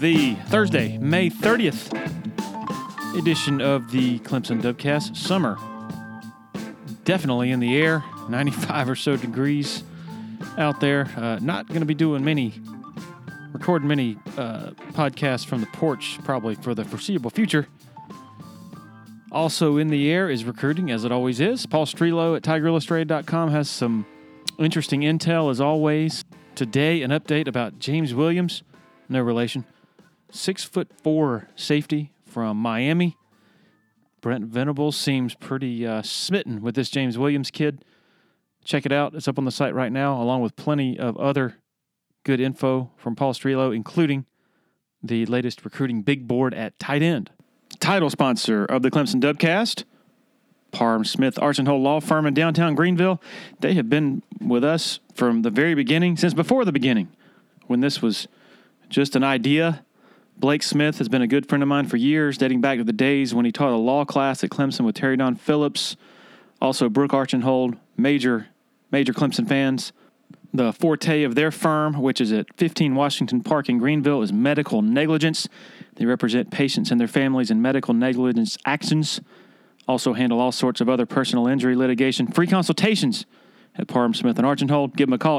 the Thursday, May 30th edition of the Clemson Dubcast. Summer definitely in the air, 95 or so degrees out there. Not going to be recording many podcasts from the porch probably for the foreseeable future. Also in the air is recruiting, as it always is. Paul Strelo at TigerIllustrated.com has some interesting intel, as always. Today, an update about James Williams, no relation. 6'4" safety from Miami. Brent Venables seems pretty smitten with this James Williams kid. Check it out. It's up on the site right now, along with plenty of other good info from Paul Strelo, including the latest recruiting big board at tight end. Title sponsor of the Clemson Dubcast, Parham Smith Archenhold Law Firm in downtown Greenville. They have been with us from the very beginning, since before the beginning, when this was just an idea. Blake Smith has been a good friend of mine for years, dating back to the days when he taught a law class at Clemson with Terry Don Phillips. Also, Brooke Archenhold, major Clemson fans. The forte of their firm, which is at 15 Washington Park in Greenville, is medical negligence. They represent patients and their families in medical negligence actions. Also handle all sorts of other personal injury litigation. Free consultations at Parham Smith and Archenhold. Give them a call,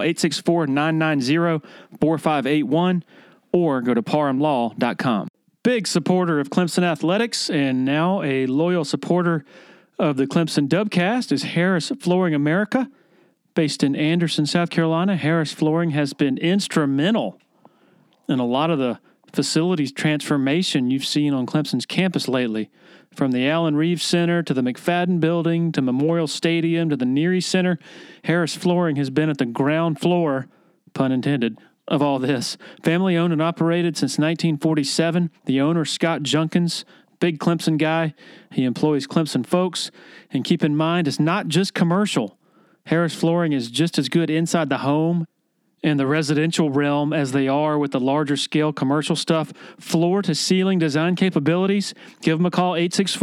864-990-4581, or go to parhamlaw.com. Big supporter of Clemson athletics and now a loyal supporter of the Clemson Dubcast is Harris Flooring America. Based in Anderson, South Carolina, Harris Flooring has been instrumental in a lot of the facilities transformation you've seen on Clemson's campus lately. From the Allen Reeves Center to the McFadden Building to Memorial Stadium to the Neary Center, Harris Flooring has been at the ground floor, pun intended, of all this. Family owned and operated since 1947. The owner, Scott Junkins, big Clemson guy. He employs Clemson folks. And keep in mind, it's not just commercial. Harris Flooring is just as good inside the home and the residential realm as they are with the larger scale commercial stuff. Floor to ceiling design capabilities. Give them a call,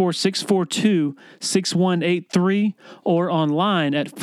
864-642-6183, or online at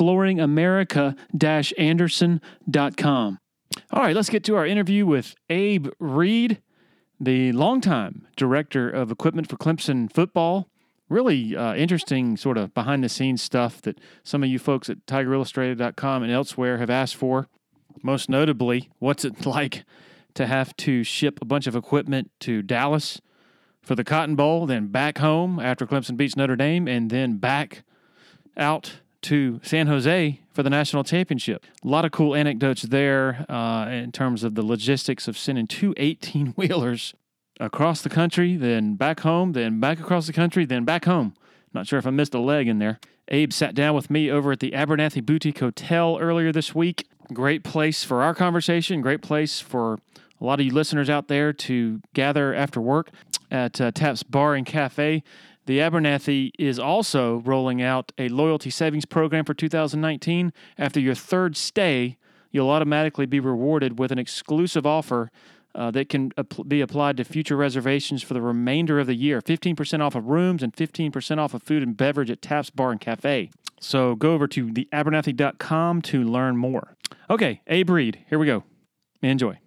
flooringamerica-anderson.com. All right, let's get to our interview with Abe Reed, the longtime director of equipment for Clemson football. Really interesting sort of behind-the-scenes stuff that some of you folks at TigerIllustrated.com and elsewhere have asked for. Most notably, what's it like to have to ship a bunch of equipment to Dallas for the Cotton Bowl, then back home after Clemson beats Notre Dame, and then back out to San Jose for the national championship. A lot of cool anecdotes there in terms of the logistics of sending two 18-wheelers across the country, then back home, then back across the country, then back home. Not sure if I missed a leg in there. Abe sat down with me over at the Abernathy Boutique Hotel earlier this week. Great place for our conversation. Great place for a lot of you listeners out there to gather after work at Taps Bar and Cafe. The Abernathy is also rolling out a loyalty savings program for 2019. After your third stay, you'll automatically be rewarded with an exclusive offer that can be applied to future reservations for the remainder of the year. 15% off of rooms and 15% off of food and beverage at Taps Bar and Cafe. So go over to theabernathy.com to learn more. Okay, Abe Reed, here we go. Enjoy.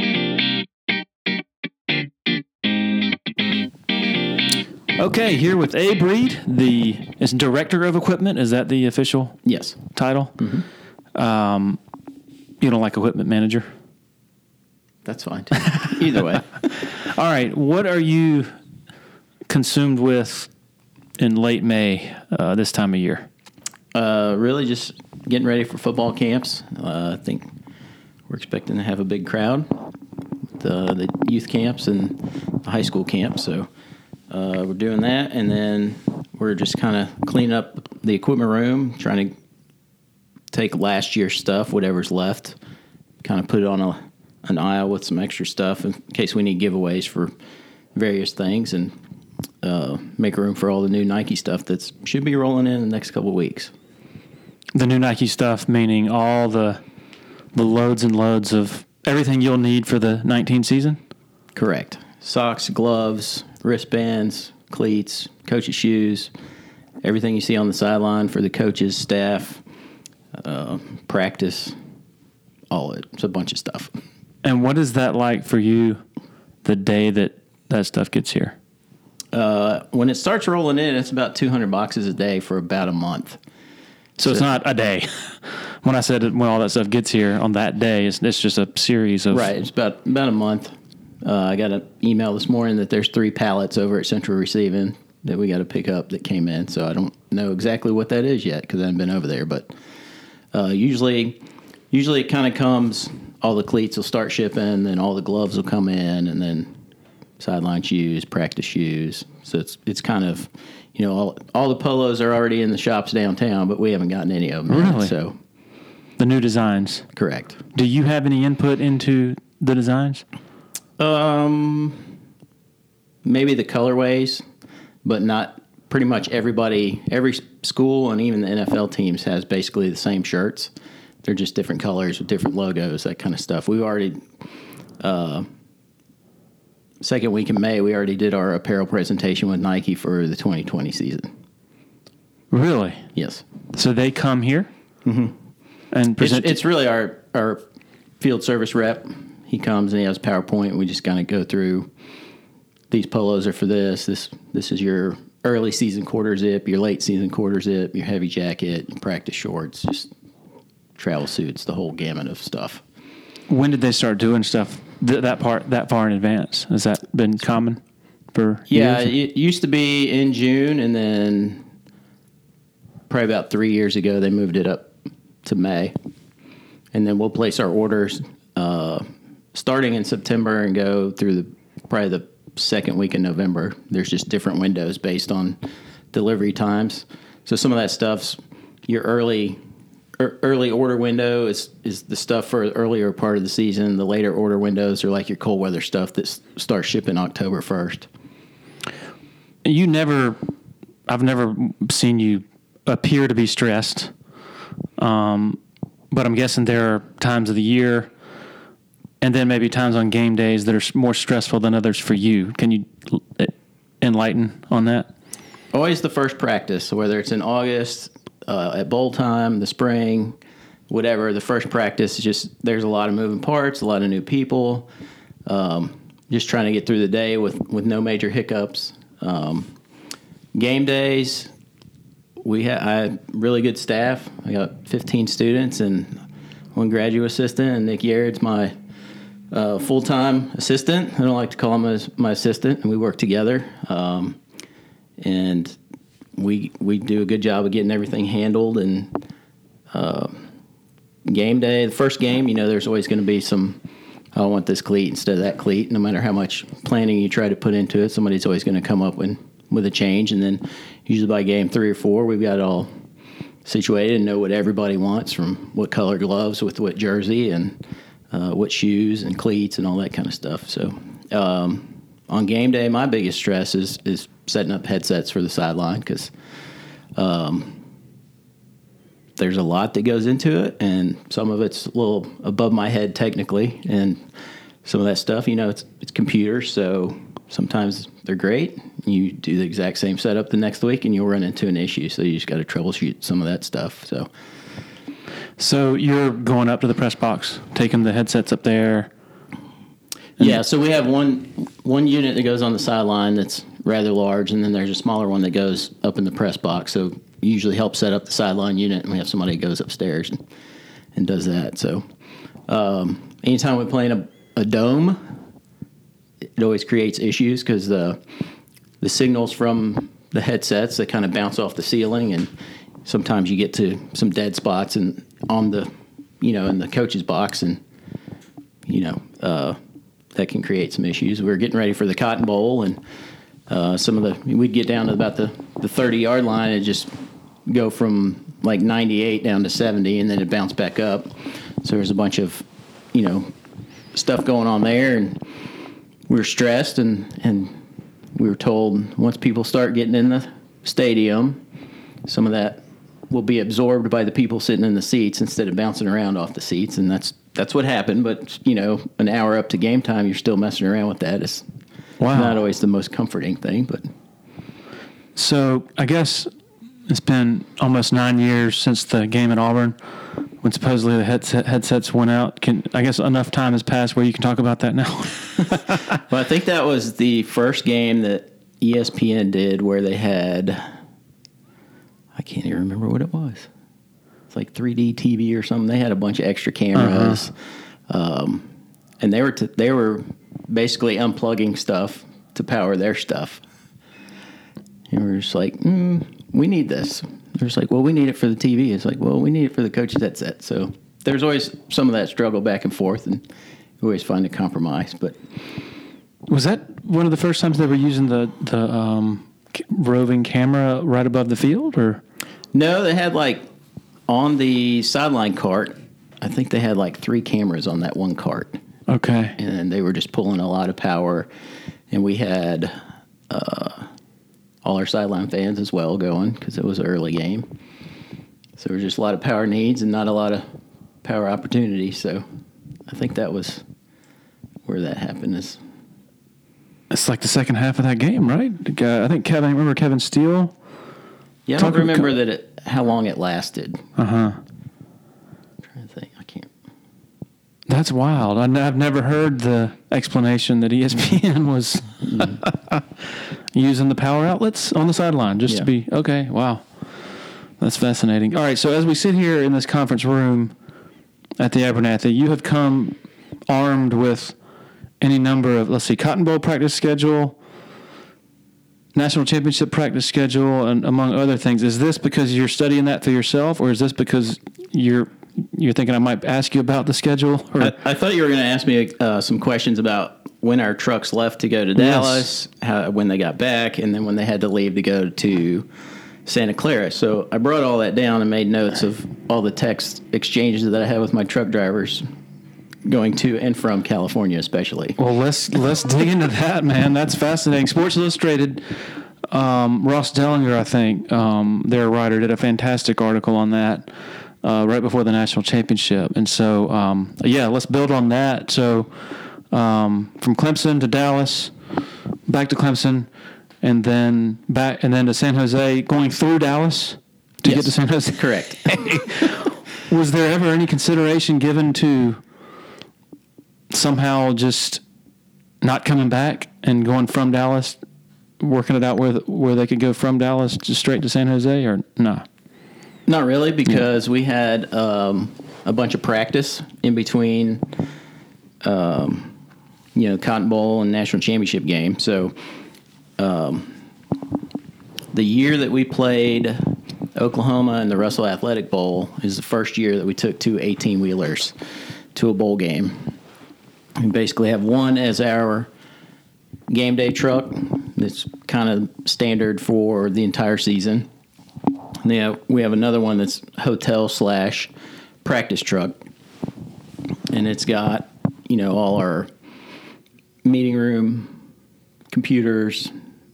Okay, here with Abe Reed, is director of equipment. Is that the official title? Mm-hmm. You don't like equipment manager? That's fine, too. Either way. All right. What are you consumed with in late May this time of year? Really just getting ready for football camps. I think we're expecting to have a big crowd with the youth camps and the high school camps. So we're doing that, and then we're just kind of cleaning up the equipment room, trying to take last year's stuff, whatever's left, kind of put it on an aisle with some extra stuff in case we need giveaways for various things, and make room for all the new Nike stuff that should be rolling in the next couple of weeks. The new Nike stuff, meaning all the loads and loads of everything you'll need for the 19 season? Correct. Socks, gloves, wristbands, cleats, coaches' shoes, everything you see on the sideline for the coaches, staff, practice, all it. It's a bunch of stuff. And what is that like for you the day that stuff gets here? When it starts rolling in, it's about 200 boxes a day for about a month. So it's not a day. When I said when all that stuff gets here on that day, it's just a series of... Right. It's about a month. I got an email this morning that there's 3 pallets over at Central Receiving that we got to pick up that came in. So I don't know exactly what that is yet because I haven't been over there. But usually it kind of comes, all the cleats will start shipping, then all the gloves will come in, and then sideline shoes, practice shoes. So it's kind of, all the polos are already in the shops downtown, but we haven't gotten any of them Really? yet. So the new designs. Correct. Do you have any input into the designs? Maybe the colorways, but not pretty much every school and even the NFL teams has basically the same shirts. They're just different colors with different logos, that kind of stuff. We already, second week in May, we already did our apparel presentation with Nike for the 2020 season. Really? Yes. So they come here? Mm-hmm. And present. It's really our field service rep. He comes and he has PowerPoint, and we just kind of go through, these polos are for this. This is your early season quarter zip, your late season quarter zip, your heavy jacket, your practice shorts, just travel suits, the whole gamut of stuff. When did they start doing stuff that far in advance? Has that been common for years? It used to be in June, and then probably about 3 years ago they moved it up to May. And then we'll place our orders starting in September and go through probably the second week in November. There's just different windows based on delivery times. So some of that stuff's your early order window is the stuff for the earlier part of the season. The later order windows are like your cold weather stuff that starts shipping October 1st. I've never seen you appear to be stressed. But I'm guessing there are times of the year and then maybe times on game days that are more stressful than others for you. Can you enlighten on that? Always the first practice, whether it's in August, at bowl time, the spring, whatever. The first practice is just, there's a lot of moving parts, a lot of new people, just trying to get through the day with no major hiccups. Game days, I have really good staff. I got 15 students and one graduate assistant, and Nick Yard's my full-time assistant. I don't like to call him as my assistant, and we work together. And we do a good job of getting everything handled. And game day, the first game, there's always going to be some, I want this cleat instead of that cleat. No matter how much planning you try to put into it, somebody's always going to come up with a change. And then usually by game 3 or 4, we've got it all situated and know what everybody wants, from what color gloves with what jersey and what shoes and cleats and all that kind of stuff. So on game day, my biggest stress is setting up headsets for the sideline, because there's a lot that goes into it, and some of it's a little above my head technically, and some of that stuff, it's computers, so sometimes they're great. You do the exact same setup the next week, and you'll run into an issue, so you just got to troubleshoot some of that stuff. So you're going up to the press box, taking the headsets up there. Yeah, so we have one unit that goes on the sideline that's rather large, and then there's a smaller one that goes up in the press box. So we usually help set up the sideline unit, and we have somebody that goes upstairs and does that. So anytime we play in a dome, it always creates issues, because the signals from the headsets, they kind of bounce off the ceiling, and sometimes you get to some dead spots and on the, in the coach's box, and that can create some issues. We were getting ready for the Cotton Bowl, and we'd get down to about the 30-yard line and just go from like 98 down to 70, and then it bounced back up. So there's a bunch of, stuff going on there, and we were stressed, and we were told once people start getting in the stadium, some of that will be absorbed by the people sitting in the seats instead of bouncing around off the seats, and that's what happened. But an hour up to game time, you're still messing around with that. It's not always the most comforting thing. But so I guess it's been almost 9 years since the game at Auburn, when supposedly the headsets went out. I guess enough time has passed where you can talk about that now. Well, I think that was the first game that ESPN did where they had, I can't even remember what it was. It's like 3D TV or something. They had a bunch of extra cameras. And they were basically unplugging stuff to power their stuff. And we're just like, we need this. They're just like, well, we need it for the TV. It's like, well, we need it for the coach's headset. So there's always some of that struggle back and forth, and you always find a compromise. But was that one of the first times they were using the roving camera right above the field, or? No, they had like on the sideline cart, I think they had like 3 cameras on that one cart. Okay. And they were just pulling a lot of power. And we had all our sideline fans as well going because it was an early game. So there was just a lot of power needs and not a lot of power opportunities. So I think that was where that happened. It's like the second half of that game, right? I think remember Kevin Steele? Yeah, I don't remember how long it lasted. I'm trying to think. I can't. That's wild. I've never heard the explanation that ESPN was using the power outlets on the sideline just to be, okay, wow. That's fascinating. All right, so as we sit here in this conference room at the Abernathy, you have come armed with any number of, Cotton Bowl practice schedule, National Championship practice schedule, and among other things. Is this because you're studying that for yourself, or is this because you're thinking I might ask you about the schedule? Or? I thought you were going to ask me some questions about when our trucks left to go to Dallas, when they got back, and then when they had to leave to go to Santa Clara. So I brought all that down and made notes of all the text exchanges that I had with my truck drivers going to and from California especially. Well, let's dig into that, man. That's fascinating. Sports Illustrated, Ross Dellinger, I think, their writer, did a fantastic article on that right before the national championship. And so, let's build on that. So from Clemson to Dallas, back to Clemson, and then to San Jose, going through Dallas to get to San Jose. Correct. Was there ever any consideration given to somehow just not coming back and going from Dallas, working it out where they could go from Dallas just straight to San Jose, or no? Not really, because we had a bunch of practice in between, Cotton Bowl and National Championship game. So the year that we played Oklahoma in the Russell Athletic Bowl is the first year that we took 2 18-wheelers to a bowl game. We basically have one as our game day truck that's kind of standard for the entire season. And we have another one that's hotel/practice truck. And it's got, all our meeting room, computers,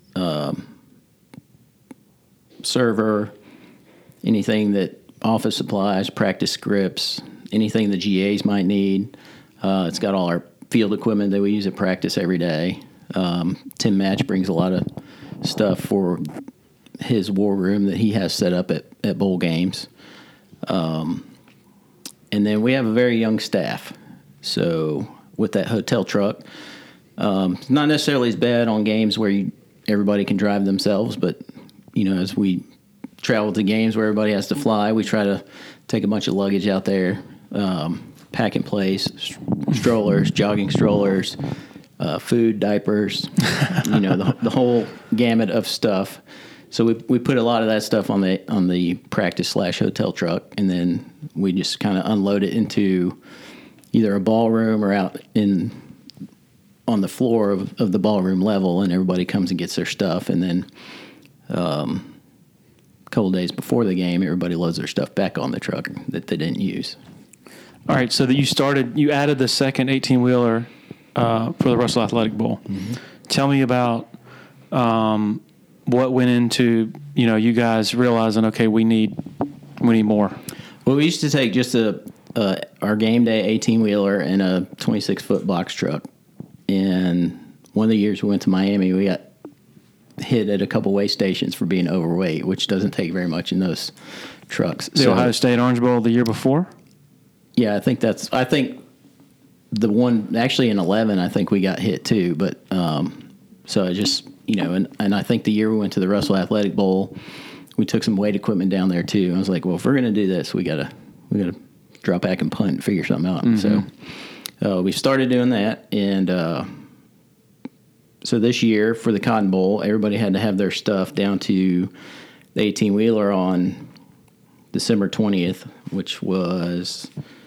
server, anything that office supplies, practice scripts, anything the GAs might need. It's got all our field equipment that we use at practice every day. Tim Match brings a lot of stuff for his war room that he has set up at bowl games. And then we have a very young staff. So with that hotel truck, it's not necessarily as bad on games where everybody can drive themselves, but, as we travel to games where everybody has to fly, we try to take a bunch of luggage out there, pack in place, strollers, jogging strollers, food, diapers, the whole gamut of stuff. So we put a lot of that stuff on the practice/hotel truck, and then we just kind of unload it into either a ballroom or out on the floor of the ballroom level, and everybody comes and gets their stuff. And then a couple days before the game, everybody loads their stuff back on the truck that they didn't use. All right, so that you added the second 18-wheeler for the Russell Athletic Bowl. Mm-hmm. Tell me about what went into, you guys realizing, okay, we need more. Well, we used to take just our game day 18-wheeler and a 26-foot box truck. And one of the years we went to Miami, we got hit at a couple weigh stations for being overweight, which doesn't take very much in those trucks. The Ohio State Orange Bowl the year before? Yeah, I think the one actually in 11, I think we got hit too. But so I just, and I think the year we went to the Russell Athletic Bowl, we took some weight equipment down there too. I was like, well, if we're going to do this, we gotta drop back and punt and figure something out. Mm-hmm. So we started doing that, and so this year for the Cotton Bowl, everybody had to have their stuff down to the 18-wheeler on December 20th, which was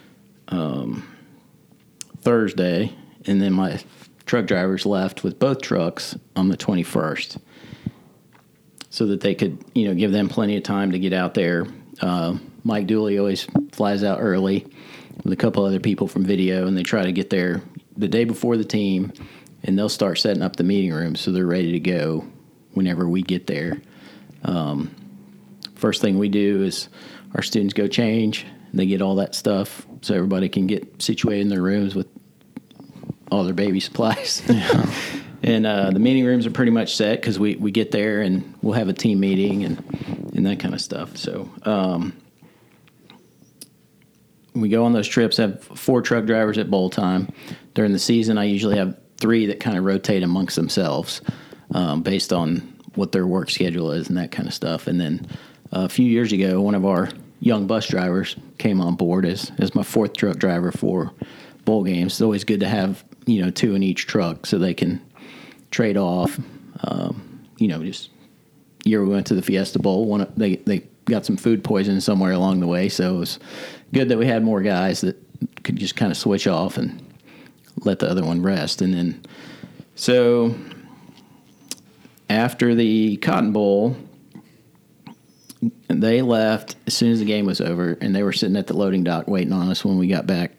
Thursday, and then my truck drivers left with both trucks on the 21st so that they could, give them plenty of time to get out there. Mike Dooley always flies out early with a couple other people from video, and they try to get there the day before the team, and they'll start setting up the meeting room so they're ready to go whenever we get there. First thing we do is our students go change. They get all that stuff so everybody can get situated in their rooms with all their baby supplies. Yeah. And the meeting rooms are pretty much set because we get there and we'll have a team meeting and that kind of stuff. So we go on those trips, have 4 truck drivers at bowl time. During the season, I usually have 3 that kind of rotate amongst themselves based on what their work schedule is and that kind of stuff. And then a few years ago, one of our young bus drivers came on board as my 4th truck driver for bowl games. It's always good to have 2 in each truck so they can trade off. Just year we went to the Fiesta Bowl, they got some food poisoning somewhere along the way, so it was good that we had more guys that could just kind of switch off and let the other one rest. And then so after the Cotton Bowl, they left as soon as the game was over, and they were sitting at the loading dock waiting on us when we got back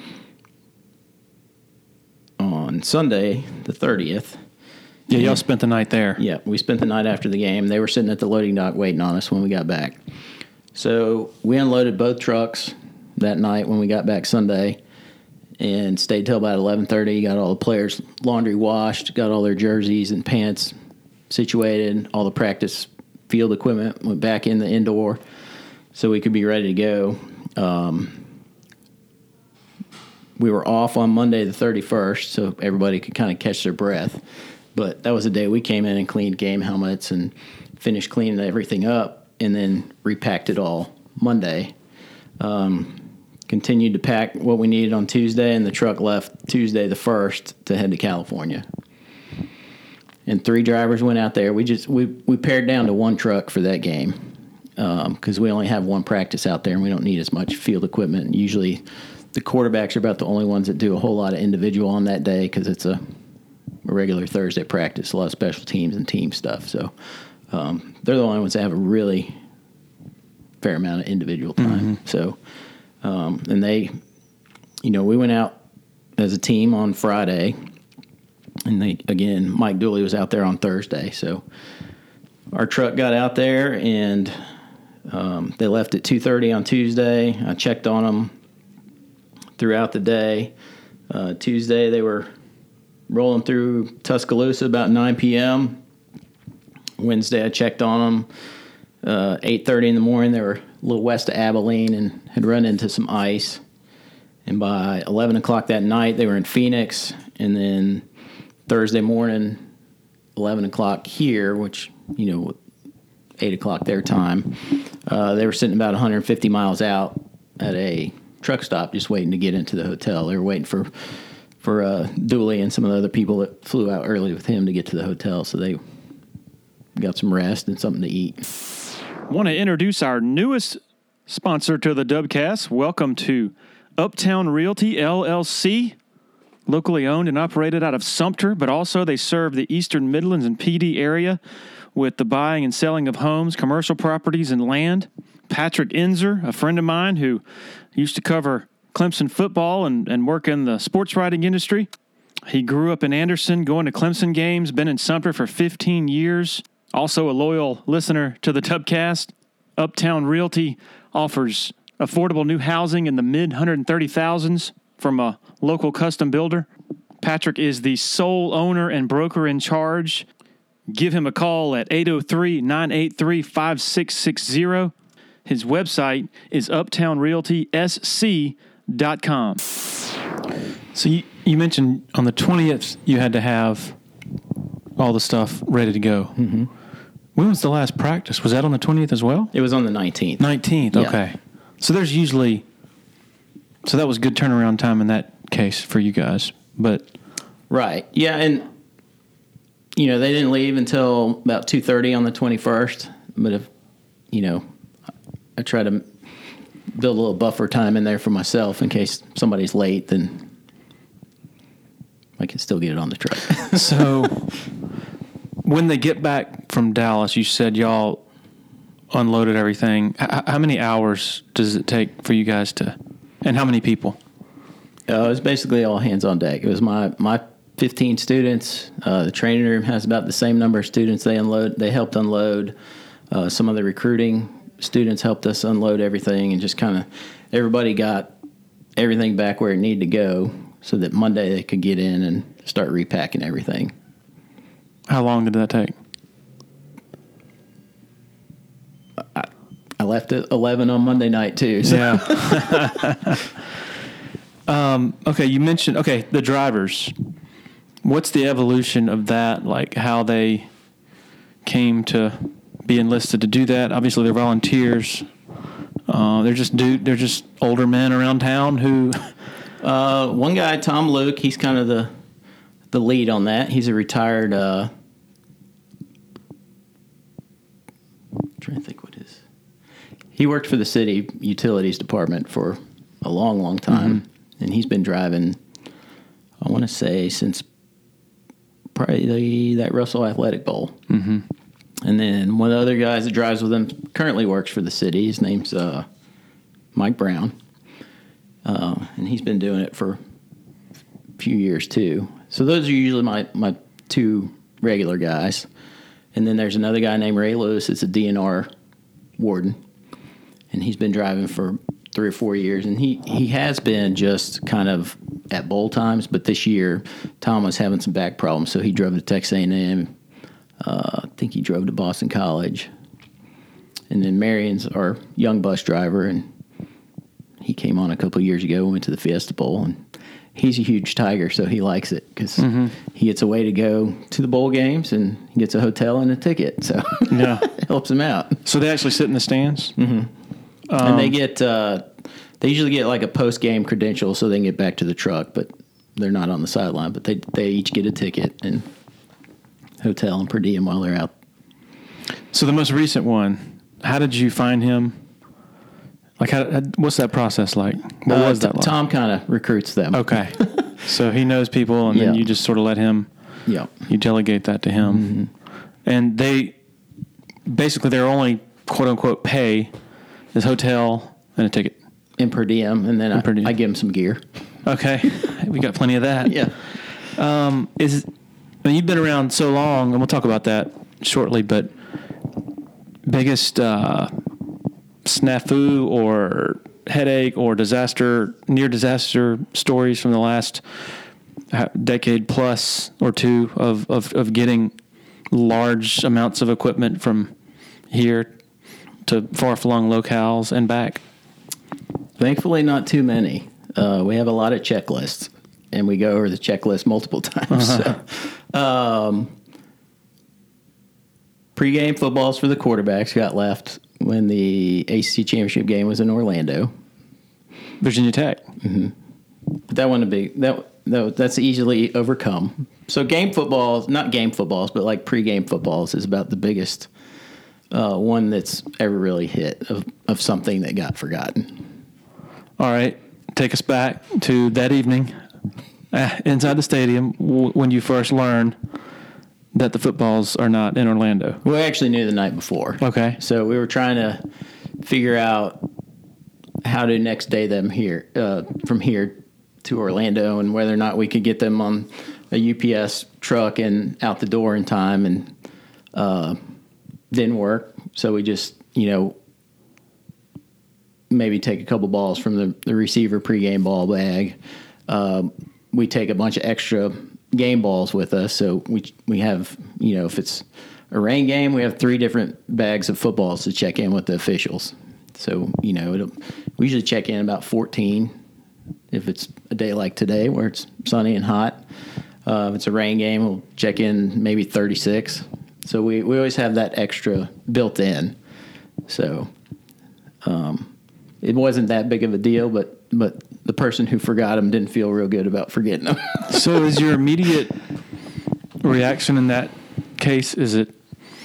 on Sunday, the 30th. Yeah, y'all spent the night there. Yeah, we spent the night after the game. They were sitting at the loading dock waiting on us when we got back. So we unloaded both trucks that night when we got back Sunday and stayed till about 11:30, got all the players' laundry washed, got all their jerseys and pants situated, all the practice field equipment went back in the indoor so we could be ready to go. We were off on Monday the 31st so everybody could kind of catch their breath. But that was the day we came in and cleaned game helmets and finished cleaning everything up and then repacked it all Monday. Continued to pack what we needed on Tuesday, and the truck left Tuesday the 1st to head to California. And 3 drivers went out there. We pared down to 1 truck for that game because we only have 1 practice out there and we don't need as much field equipment. Usually the quarterbacks are about the only ones that do a whole lot of individual on that day because it's a regular Thursday practice, a lot of special teams and team stuff. So they're the only ones that have a really fair amount of individual time. Mm-hmm. So, and they, we went out as a team on Friday, and Mike Dooley was out there on Thursday. So our truck got out there, and they left at 2:30 on Tuesday. I checked on them throughout the day. Tuesday, they were rolling through Tuscaloosa about 9 p.m. Wednesday, I checked on them 8:30 in the morning. They were a little west of Abilene and had run into some ice. And by 11 o'clock that night, they were in Phoenix. And then Thursday morning, 11 o'clock here, which, 8 o'clock their time, they were sitting about 150 miles out at a truck stop just waiting to get into the hotel. They were waiting for Dooley and some of the other people that flew out early with him to get to the hotel, so they got some rest and something to eat. I want to introduce our newest sponsor to the Dubcast. Welcome to Uptown Realty, LLC, locally owned and operated out of Sumter, but also they serve the Eastern Midlands and PD area with the buying and selling of homes, commercial properties, and land. Patrick Enzer, a friend of mine who used to cover Clemson football and work in the sports writing industry. He grew up in Anderson, going to Clemson games, been in Sumter for 15 years. Also a loyal listener to the Tubcast. Uptown Realty offers affordable new housing in the mid-130,000s from a local custom builder. Patrick is the sole owner and broker in charge. Give him a call at 803-983-5660. His website is uptownrealtysc.com. So you mentioned on the 20th you had to have all the stuff ready to go. Mm-hmm. When was the last practice? Was that on the 20th as well? It was on the 19th. 19th, Yeah. okay. So that was good turnaround time in that case for you guys. But Right. Yeah, and they didn't leave until about 2:30 on the 21st. But if I try to build a little buffer time in there for myself in case somebody's late, then I can still get it on the truck. so when they get back from Dallas, you said y'all unloaded everything. How many hours does it take for you guys and how many people? It was basically all hands on deck. It was my 15 students. The training room has about the same number of students. They helped unload. Some of the recruiting students helped us unload everything, and just kind of everybody got everything back where it needed to go so that Monday they could get in and start repacking everything. How long did that take? I left at 11 on Monday night too. So. Yeah. Okay, you mentioned the drivers. What's the evolution of that? Like how they came to be enlisted to do that? Obviously, they're volunteers. They're just older men around town who. One guy, Tom Luke, he's kind of the lead on that. He's a retired. I'm trying to think what his. He worked for the city utilities department for a long, long time, and he's been driving. I want to say since probably that Russell Athletic Bowl. Mm-hmm. And then one of the other guys that drives with him currently works for the city. His name's Mike Brown. And he's been doing it for a few years too. So those are usually my two regular guys. And then there's another guy named Ray Lewis. It's a DNR warden. And he's been driving for 3 or 4 years. And he has been just kind of at bowl times. But this year, Tom was having some back problems. So he drove to Texas A&M. I think he drove to Boston College. And then Marion's our young bus driver, and he came on a couple of years ago. We went to the Fiesta Bowl, and he's a huge Tiger, so he likes it because he gets a way to go to the bowl games, and he gets a hotel and a ticket, so Yeah. it helps him out. So they actually sit in the stands? Mm-hmm. And they get they usually get like a post-game credential so they can get back to the truck, but they're not on the sideline. But they each get a ticket and hotel and per diem while they're out. So the most recent one, how did you find him? Like, what's that process like? What was that like? Tom kind of recruits them. Okay. So he knows people, and then you just sort of let him, you delegate that to him. Mm-hmm. And they're only, quote-unquote, pay is hotel and a ticket. And per diem, and then I give them some gear. Okay. We got plenty of that. Yeah. You've been around so long, and we'll talk about that shortly, but biggest snafu or headache or near disaster stories from the last decade plus or two of getting large amounts of equipment from here to far-flung locales and back? Thankfully, not too many. We have a lot of checklists, and we go over the checklist multiple times. So, pre-game footballs for the quarterbacks got left when the ACC championship game was in Orlando. Virginia Tech. Mm-hmm. But that wasn't a big that's easily overcome. So game footballs, not game footballs, but like pre-game footballs is about the biggest one that's ever really hit of something that got forgotten. All right, take us back to that evening inside the stadium when you first learned that the footballs are not in Orlando. We actually knew the night before. Okay. So we were trying to figure out how to next day them here from here to Orlando, and whether or not we could get them on a UPS truck and out the door in time, and didn't work. So we just, maybe take a couple balls from the receiver pregame ball bag. We take a bunch of extra game balls with us. So we have, if it's a rain game, we have 3 different bags of footballs to check in with the officials. So, we usually check in about 14 if it's a day like today where it's sunny and hot. If it's a rain game, we'll check in maybe 36. So we always have that extra built in. So it wasn't that big of a deal, but the person who forgot them didn't feel real good about forgetting them. So is your immediate reaction in that case, is it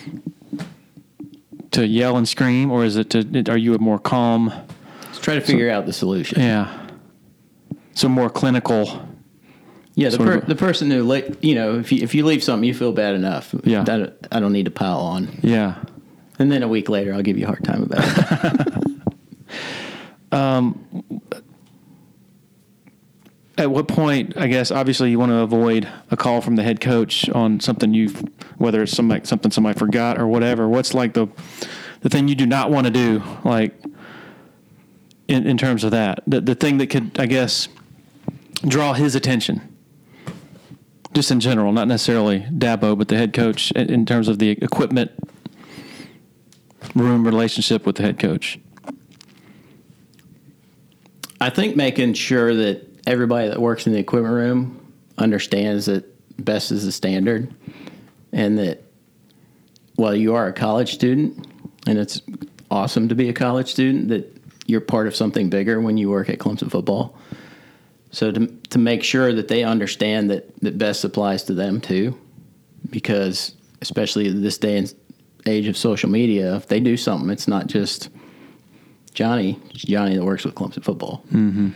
to yell and scream, or are you a more calm? Let's try to figure out the solution. Yeah. So more clinical. Yeah, the person who, if you leave something, you feel bad enough. Yeah. I don't need to pile on. Yeah. And then a week later, I'll give you a hard time about it. At what point, I guess, obviously you want to avoid a call from the head coach on something whether it's something somebody forgot or whatever. What's like the thing you do not want to do, like in terms of that? The thing that could, I guess, draw his attention, just in general, not necessarily Dabo, but the head coach in terms of the equipment room relationship with the head coach. I think making sure that everybody that works in the equipment room understands that best is the standard, and that while you are a college student, and it's awesome to be a college student, that you're part of something bigger when you work at Clemson football. So to make sure that they understand that best applies to them too, because especially this day and age of social media, if they do something, it's not just Johnny. It's Johnny that works with Clemson football. Mm-hmm.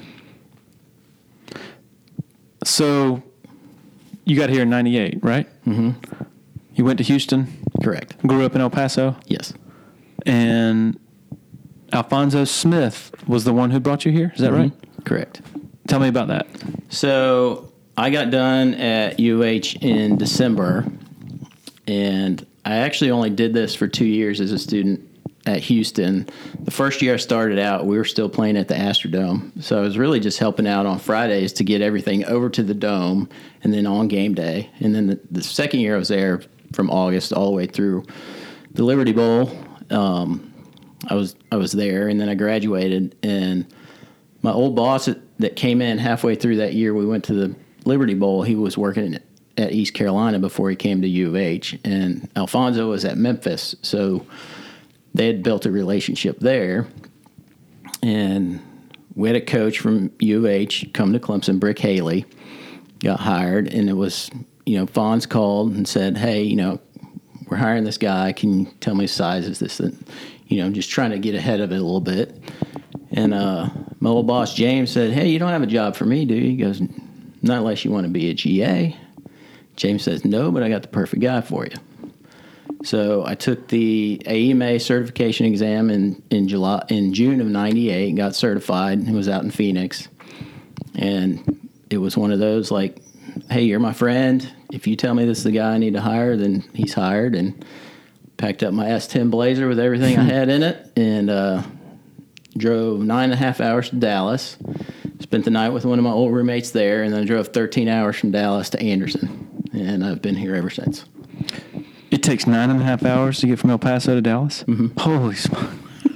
So you got here in 98, right? Mm-hmm. You went to Houston? Correct. Grew up in El Paso? Yes. And Alfonso Smith was the one who brought you here? Is that right? Correct. Tell me about that. So I got done at UH in December, and I actually only did this for 2 years as a student at Houston. The first year I started out, we were still playing at the Astrodome. So I was really just helping out on Fridays to get everything over to the Dome and then on game day. And then the second year I was there from August all the way through the Liberty Bowl. I was there, and then I graduated. And my old boss that came in halfway through that year, we went to the Liberty Bowl. He was working at East Carolina before he came to U of H. And Alfonso was at Memphis. So they had built a relationship there, and we had a coach from U of H come to Clemson, Brick Haley, got hired, and it was, Fonz called and said, hey, we're hiring this guy. Can you tell me his size is this? And, just trying to get ahead of it a little bit. And my old boss, James, said, hey, you don't have a job for me, do you? He goes, not unless you want to be a GA. James says, no, but I got the perfect guy for you. So I took the AEMA certification exam in June of '98, and got certified, and was out in Phoenix. And it was one of those like, hey, you're my friend. If you tell me this is the guy I need to hire, then he's hired. And packed up my S10 Blazer with everything I had in it, and drove 9.5 hours to Dallas. Spent the night with one of my old roommates there, and then drove 13 hours from Dallas to Anderson. And I've been here ever since. It takes 9.5 hours to get from El Paso to Dallas? Mm-hmm. Holy smoke.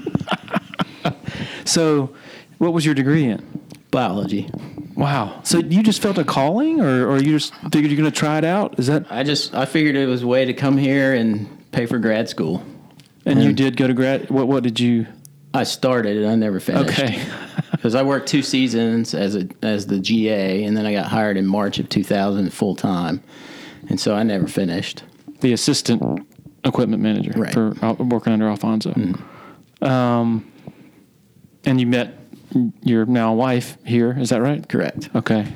So what was your degree in? Biology. Wow. So you just felt a calling, or you just figured you're going to try it out? Is that? I figured it was a way to come here and pay for grad school. And you did go to grad? What did you? I started and I never finished. Okay. Because I worked 2 seasons as the GA, and then I got hired in March of 2000 full time. And so I never finished. The assistant equipment manager, right, for working under Alfonso. Mm-hmm. And you met your now wife here, is that right? Correct. Okay.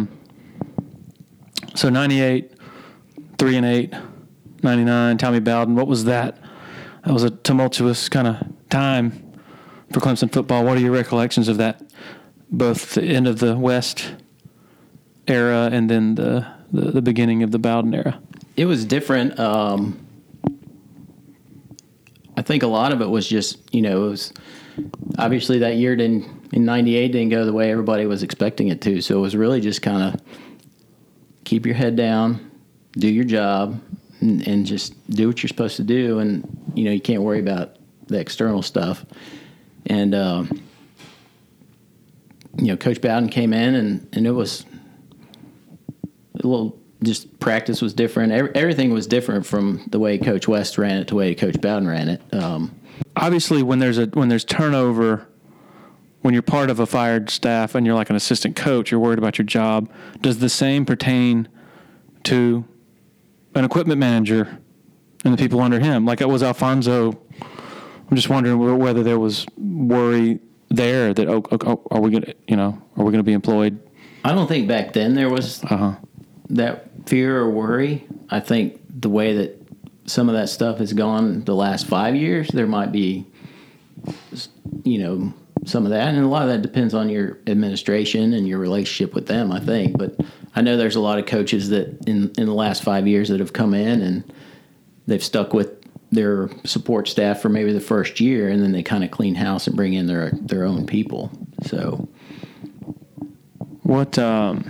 So 98, 3-8, 99, Tommy Bowden. What was that? That was a tumultuous kind of time for Clemson football. What are your recollections of that? Both the end of the West era and then the beginning of the Bowden era. It was different. I think a lot of it was just, it was obviously that year in 98 didn't go the way everybody was expecting it to. So it was really just kind of keep your head down, do your job, and just do what you're supposed to do. And, you can't worry about the external stuff. And Coach Bowden came in and it was a little, just practice was different. Everything was different from the way Coach West ran it to the way Coach Bowden ran it. Obviously, when there's turnover, when you're part of a fired staff and you're like an assistant coach, you're worried about your job. Does the same pertain to an equipment manager and the people under him? Like it was Alfonso. I'm just wondering whether there was worry there that are we gonna be employed? I don't think back then there was that fear or worry. I think the way that some of that stuff has gone the last 5 years, there might be, some of that. And a lot of that depends on your administration and your relationship with them, I think. But I know there's a lot of coaches that in the last 5 years that have come in and they've stuck with their support staff for maybe the first year, and then they kind of clean house and bring in their own people. So what I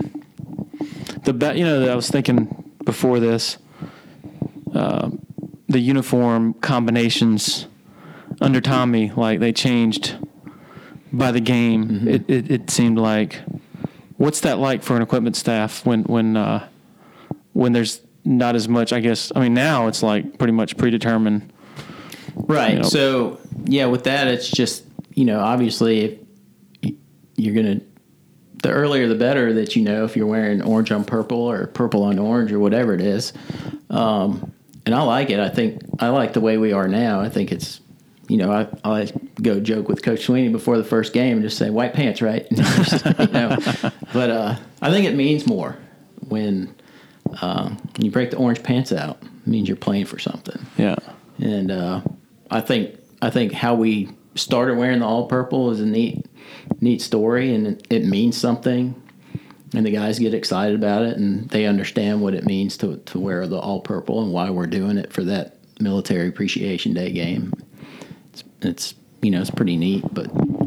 was thinking before this, the uniform combinations under Tommy, like they changed by the game. Mm-hmm. It seemed like. What's that like for an equipment staff when there's not as much? I guess now it's like pretty much predetermined. Right. So with that, it's just obviously if you're gonna. The earlier the better that if you're wearing orange on purple or purple on orange or whatever it is. And I like it. I think I like the way we are now. I think it's, I like go joke with Coach Sweeney before the first game and just say white pants, right? But I think it means more when you break the orange pants out. It means you're playing for something. Yeah. And I think how we started wearing the all purple is a neat story, and it means something. And the guys get excited about it, and they understand what it means to wear the all purple and why we're doing it for that Military Appreciation Day game. It's it's pretty neat, but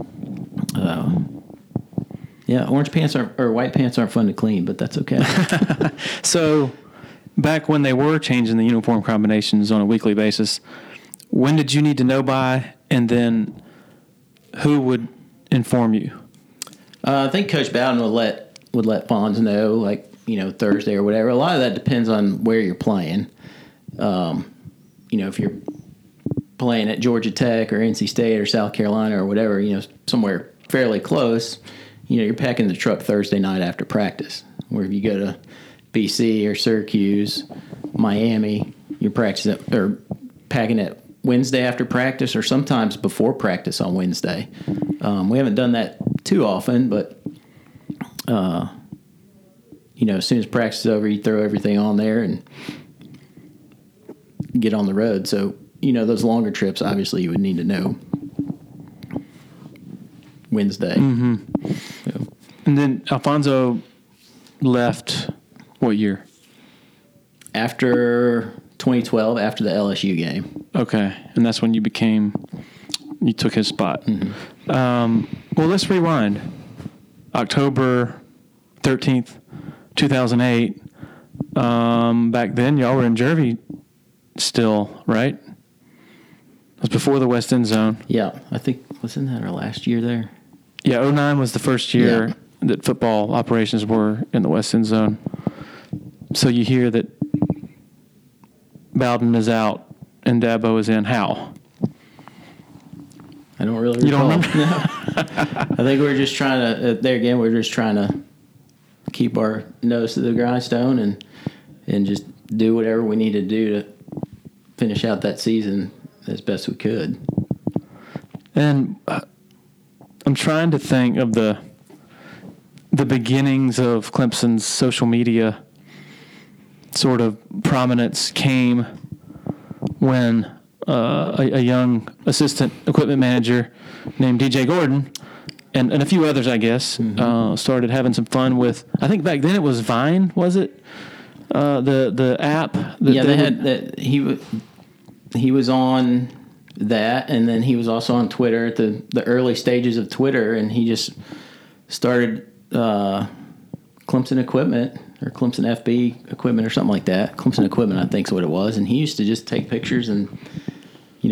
orange pants or white pants aren't fun to clean, but that's okay. So, back when they were changing the uniform combinations on a weekly basis, when did you need to know by, and then who would inform you? I think Coach Bowden would let Fonz know, like, Thursday or whatever. A lot of that depends on where you're playing. If you're playing at Georgia Tech or NC State or South Carolina or whatever, somewhere fairly close, you're packing the truck Thursday night after practice. Where if you go to BC or Syracuse, Miami, you're practicing or packing it Wednesday after practice or sometimes before practice on Wednesday. We haven't done that too often, but as soon as practice is over, you throw everything on there and get on the road. So, those longer trips, obviously, you would need to know Wednesday. Mm-hmm. So. And then Alfonso left what year? After 2012, after the LSU game. Okay. And that's when you took his spot. Mm-hmm. Well, let's rewind. October 13th, 2008. Back then, y'all were in Jervey still, right? It was before the West End Zone. Yeah, I think, wasn't that our last year there? Yeah, 2009 was the first year that football operations were in the West End Zone. So you hear that Bowden is out and Dabo is in. How? I don't really recall. You don't remember? No. I think we're just trying to, there again, we're just trying to keep our nose to the grindstone and just do whatever we need to do to finish out that season as best we could. And I'm trying to think of the beginnings of Clemson's social media sort of prominence came when a young assistant equipment manager named DJ Gordon and a few others, I guess, started having some fun with, I think back then it was Vine, was it? The app? They had that. He was on that, and then he was also on Twitter at the early stages of Twitter, and he just started Clemson Equipment or Clemson FB Equipment or something like that. Clemson Equipment, I think, is what it was, and he used to just take pictures. And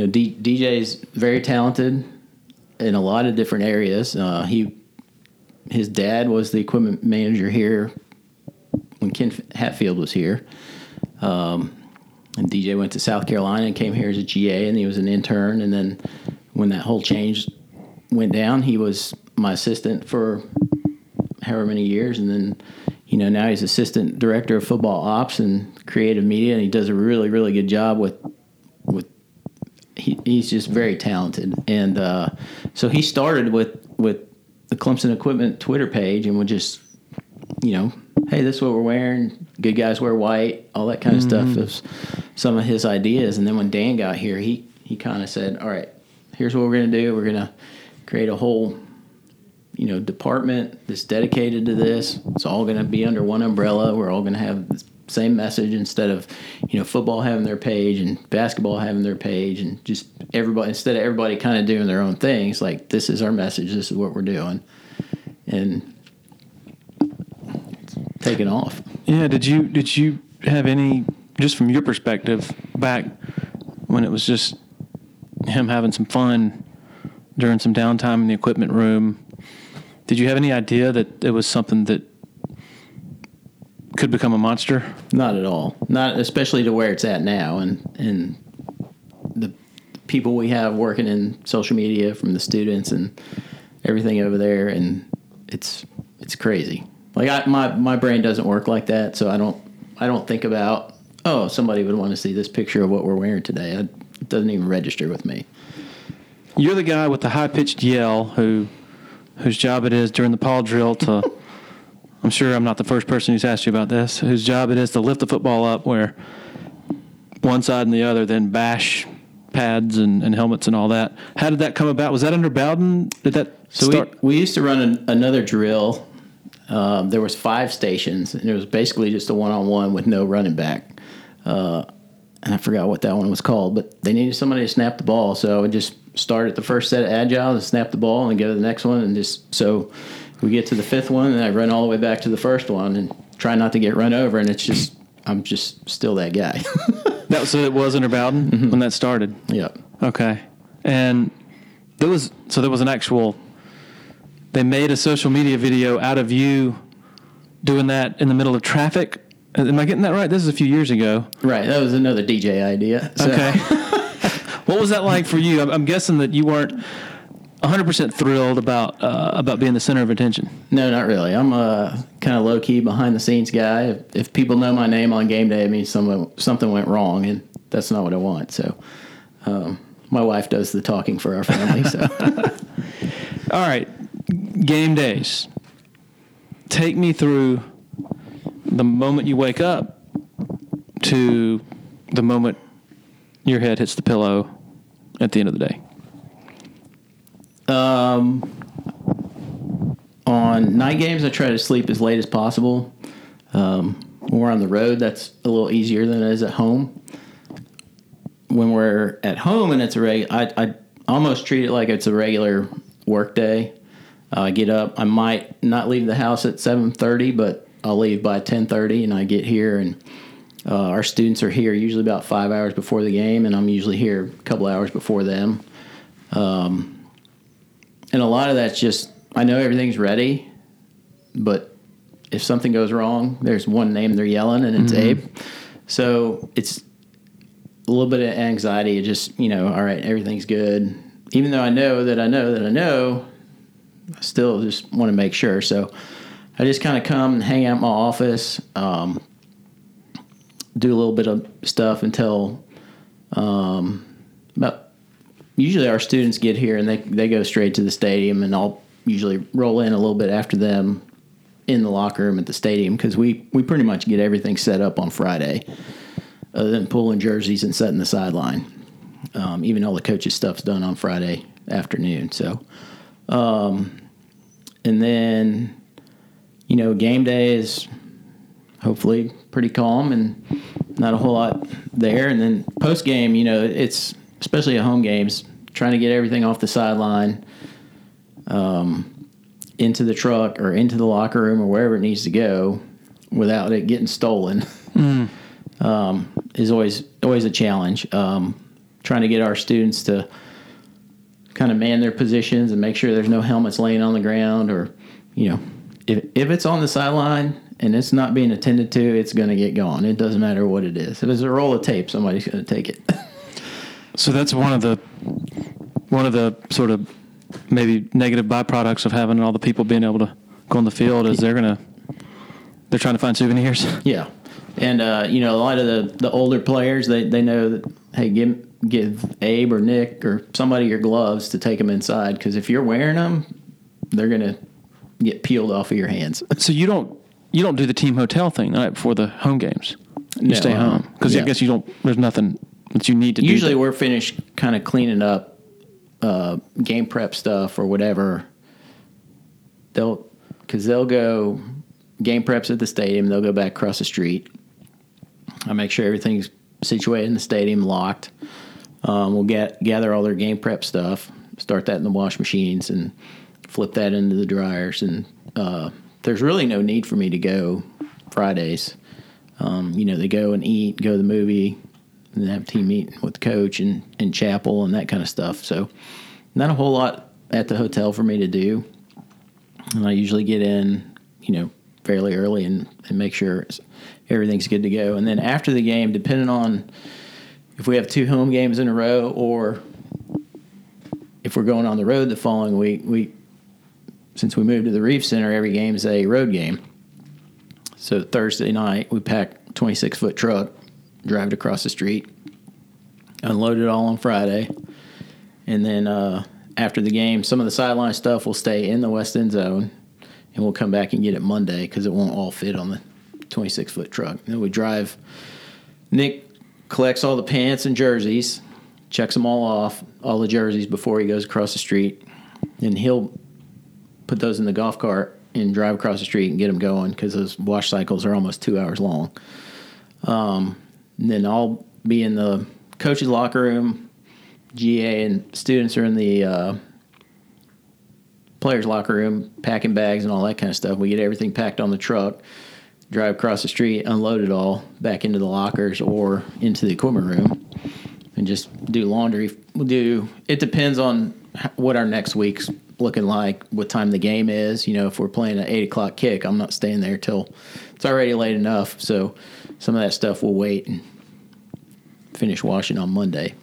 DJ's very talented in a lot of different areas. He his dad was the equipment manager here when Ken Hatfield was here. And DJ went to South Carolina and came here as a GA, and he was an intern. And then when that whole change went down, he was my assistant for however many years. And then, now he's assistant director of football ops and creative media, and he does a really, really good job with he's just very talented. And so he started with the Clemson Equipment Twitter page and would just, hey, this is what we're wearing. Good guys wear white, all that kind of stuff is some of his ideas. And then when Dan got here, he kind of said, all right, here's what we're going to do. We're going to create a whole, department that's dedicated to this. It's all going to be under one umbrella. We're all going to have the same message instead of, football having their page and basketball having their page, and just everybody, instead of everybody kind of doing their own things, like, this is our message. This is what we're doing. And taking off. Yeah. Did you have any, just from your perspective, back when it was just him having some fun during some downtime in the equipment room, did you have any idea that it was something that could become a monster? Not at all. Not especially to where it's at now, and the people we have working in social media, from the students and everything over there, and it's crazy. Like, my brain doesn't work like that, so I don't think about, oh, somebody would want to see this picture of what we're wearing today. It doesn't even register with me. You're the guy with the high-pitched yell whose job it is during the Paul drill to, I'm sure I'm not the first person who's asked you about this, whose job it is to lift the football up where one side and the other then bash pads and helmets and all that. How did that come about? Was that under Bowden? Did that start? We used to run another drill. There was 5 stations, and it was basically just a one-on-one with no running back. And I forgot what that one was called, but they needed somebody to snap the ball, so I would just start at the first set of agile and snap the ball and go to the next one, and just so we get to the 5th one, and I run all the way back to the first one and try not to get run over, and I'm just still that guy. So it was under Bowden when that started? Yep. Okay. And there was an actual, they made a social media video out of you doing that in the middle of traffic. Am I getting that right? This is a few years ago. Right. That was another DJ idea. So. Okay. What was that like for you? I'm guessing that you weren't 100% thrilled about being the center of attention. No, not really. I'm a kind of low-key, behind-the-scenes guy. If people know my name on game day, it means something went wrong, and that's not what I want. So my wife does the talking for our family. So. All right. Game days. Take me through the moment you wake up to the moment your head hits the pillow at the end of the day. On night games, I try to sleep as late as possible. When we're on the road, that's a little easier than it is at home. When we're at home and it's I almost treat it like it's a regular work day. I get up. I might not leave the house at 7:30, but I'll leave by 10:30, and I get here, and our students are here usually about 5 hours before the game, and I'm usually here a couple hours before them. And a lot of that's just, I know everything's ready, but if something goes wrong, there's one name they're yelling, and it's Abe. So it's a little bit of anxiety. It just, all right, everything's good. Even though I know, I still just want to make sure. So I just kind of come and hang out in my office, do a little bit of stuff until about, usually our students get here and they go straight to the stadium, and I'll usually roll in a little bit after them in the locker room at the stadium, because we pretty much get everything set up on Friday, other than pulling jerseys and setting the sideline. Even all the coaches' stuff's done on Friday afternoon. So, and then, game day is hopefully pretty calm and not a whole lot there. And then post game, it's, especially at home games, trying to get everything off the sideline, into the truck or into the locker room or wherever it needs to go without it getting stolen, is always a challenge. Trying to get our students to, kind of man their positions and make sure there's no helmets laying on the ground, or, if it's on the sideline and it's not being attended to, it's going to get gone. It doesn't matter what it is. If it's a roll of tape, somebody's going to take it. So that's one of the sort of maybe negative byproducts of having all the people being able to go on the field is they're trying to find souvenirs. Yeah. And, a lot of the older players, they know that, hey, give Abe or Nick or somebody your gloves to take them inside, because if you're wearing them, they're going to get peeled off of your hands. So you don't do the team hotel thing the night before the home games. You stay home because I guess there's nothing that you need to do. Usually we're finished kind of cleaning up game prep stuff or whatever. They'll go game preps at the stadium. They'll go back across the street. I make sure everything's situated in the stadium, locked. We'll gather all their game prep stuff, start that in the wash machines, and flip that into the dryers. And there's really no need for me to go Fridays. They go and eat, go to the movie, and have a team meeting with the coach and chapel and that kind of stuff. So not a whole lot at the hotel for me to do. And I usually get in, fairly early and make sure everything's good to go. And then after the game, depending on if we have 2 home games in a row or if we're going on the road the following week, since we moved to the Reeve Center, every game is a road game. So Thursday night, we pack a 26-foot truck, drive it across the street, unload it all on Friday. And then after the game, some of the sideline stuff will stay in the west end zone, and we'll come back and get it Monday because it won't all fit on the 26-foot truck. And then we drive. Nick collects all the pants and jerseys, checks them all off, all the jerseys before he goes across the street, and he'll put those in the golf cart and drive across the street and get them going because those wash cycles are almost 2 hours long. And then I'll be in the coach's locker room. GA and students are in the players' locker room, packing bags and all that kind of stuff. We get everything packed on the truck, drive across the street, unload it all back into the lockers or into the equipment room, and just do laundry. It depends on what our next week's looking like, what time the game is. If we're playing an 8 o'clock kick, I'm not staying there till it's already late enough. So some of that stuff will wait and finish washing on Monday.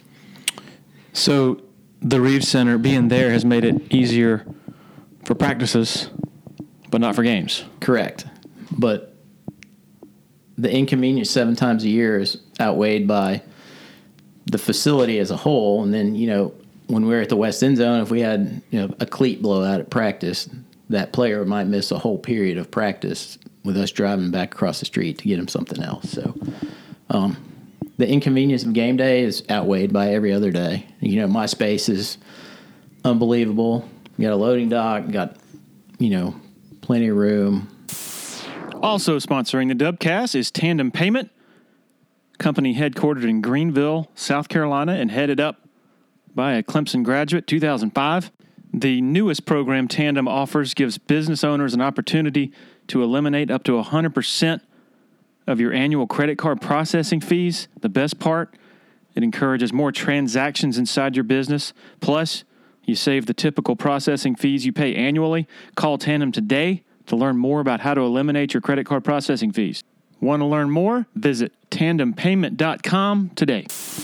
So the Reeve Center being there has made it easier for practices, but not for games. Correct. But the inconvenience 7 times a year is outweighed by the facility as a whole. And then, when we were at the west end zone, if we had a cleat blowout at practice, that player might miss a whole period of practice with us driving back across the street to get him something else. So the inconvenience of game day is outweighed by every other day. My space is unbelievable. You got a loading dock, got plenty of room. Also sponsoring the Dubcast is Tandem Payment, company headquartered in Greenville, South Carolina, and headed up by a Clemson graduate, 2005. The newest program Tandem offers gives business owners an opportunity to eliminate up to 100% of your annual credit card processing fees. The best part, it encourages more transactions inside your business. Plus, you save the typical processing fees you pay annually. Call Tandem today to learn more about how to eliminate your credit card processing fees. Want to learn more? Visit tandempayment.com today.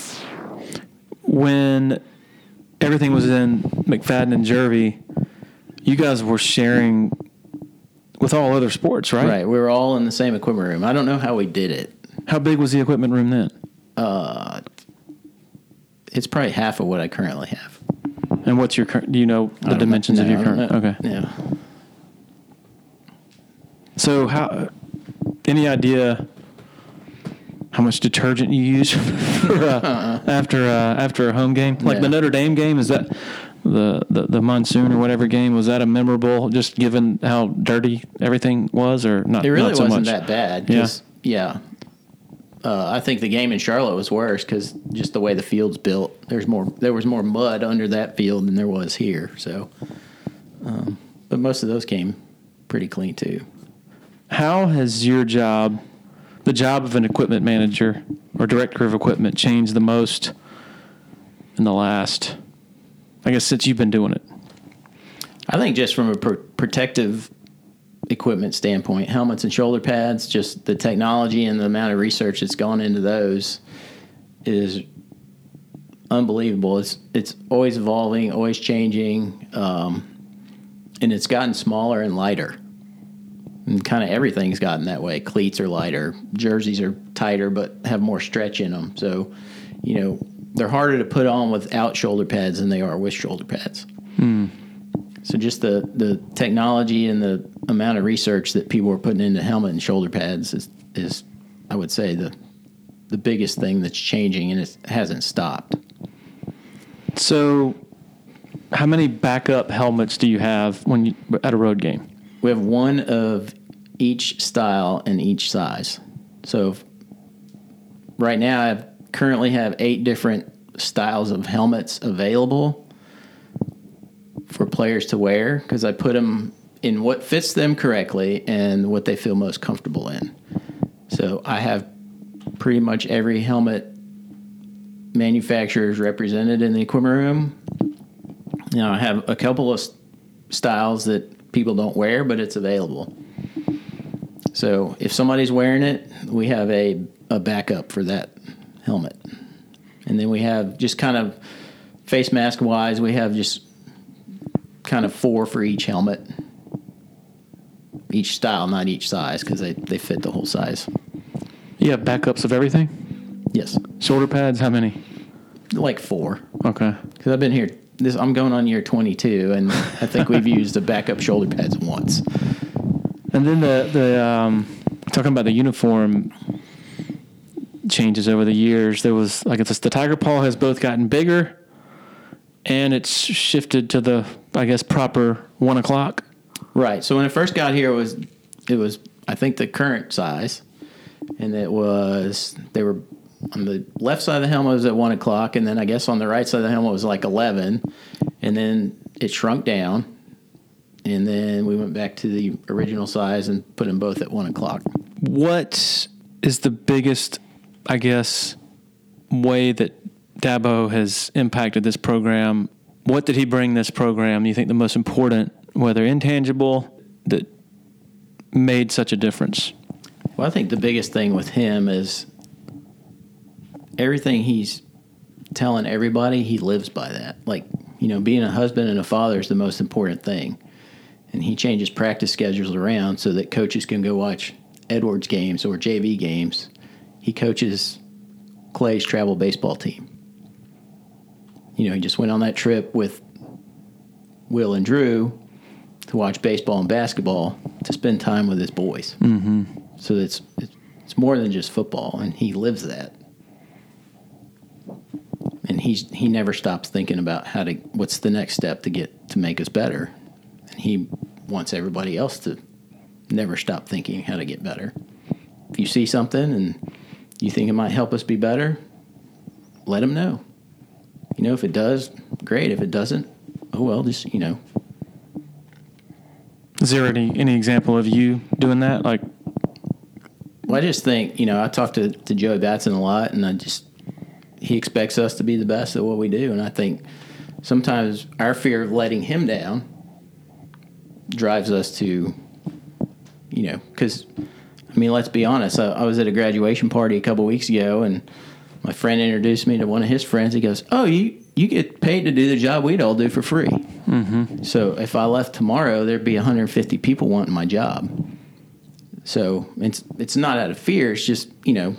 When everything was in McFadden and Jervey, you guys were sharing with all other sports, right? Right. We were all in the same equipment room. I don't know how we did it. How big was the equipment room then? It's probably half of what I currently have. And what's your current? Do you know the dimensions of your current? Okay. Yeah. So any idea how much detergent you use for, after a home game? Like the Notre Dame game, is that the Monsoon or whatever game, was that a memorable, just given how dirty everything was, or not? It really not so wasn't much? that bad. Yeah. I think the game in Charlotte was worse because just the way the field's built. There was more mud under that field than there was here. So, but most of those came pretty clean too. How has your job, the job of an equipment manager or director of equipment, changed the most in the last, I guess since you've been doing it? I think just from a protective equipment standpoint, helmets and shoulder pads, just the technology and the amount of research that's gone into those is unbelievable. It's always evolving, always changing, and it's gotten smaller and lighter. And kind of everything's gotten that way. Cleats are lighter, jerseys are tighter, but have more stretch in them. So, they're harder to put on without shoulder pads than they are with shoulder pads. So just the technology and the amount of research that people are putting into helmet and shoulder pads is I would say, the biggest thing that's changing, and it hasn't stopped. So how many backup helmets do you have when you at a road game? We have one of each style and each size. So right now I currently have 8 different styles of helmets available for players to wear, because I put them in what fits them correctly and what they feel most comfortable in. So I have pretty much every helmet manufacturer is represented in the equipment room. I have a couple of styles that people don't wear, but it's available. So if somebody's wearing it, we have a backup for that helmet. And then we have just kind of face mask wise, we have just kind of 4 for each helmet. Each style, not each size, because they fit the whole size. You have backups of everything? Yes. Shoulder pads, how many? Like 4. Okay. Because I've been here, I'm going on year 22, and I think we've used the backup shoulder pads once. And then the talking about the uniform changes over the years, there was, like, the Tiger Paw has both gotten bigger, and it's shifted to the, I guess, proper 1 o'clock. Right. So when it first got here, it was I think the current size, and they were on the left side of the helmet was at 1 o'clock, and then I guess on the right side of the helmet was like 11, and then it shrunk down, and then we went back to the original size and put them both at 1 o'clock. What is the biggest, I guess, way that Dabo has impacted this program? What did he bring this program, you think, the most important, whether intangible, that made such a difference? Well, I think the biggest thing with him is everything he's telling everybody, he lives by that. Like, being a husband and a father is the most important thing. And he changes practice schedules around so that coaches can go watch Edwards games or JV games. He coaches Clay's travel baseball team. He just went on that trip with Will and Drew to watch baseball and basketball, to spend time with his boys. Mm-hmm. So it's more than just football, and he lives that. And he never stops thinking about what's the next step to make us better. And he wants everybody else to never stop thinking how to get better. If you see something and you think it might help us be better, let him know. If it does, great. If it doesn't, oh well, just. Is there any example of you doing that? Like, well, I just think, I talk to Joey Batson a lot, and he expects us to be the best at what we do. And I think sometimes our fear of letting him down drives us to, because, let's be honest. I was at a graduation party a couple weeks ago, and my friend introduced me to one of his friends. He goes, "Oh, you get paid to do the job we'd all do for free." mm-hmm. So if I left tomorrow, there'd be 150 people wanting my job. So it's not out of fear. It's just,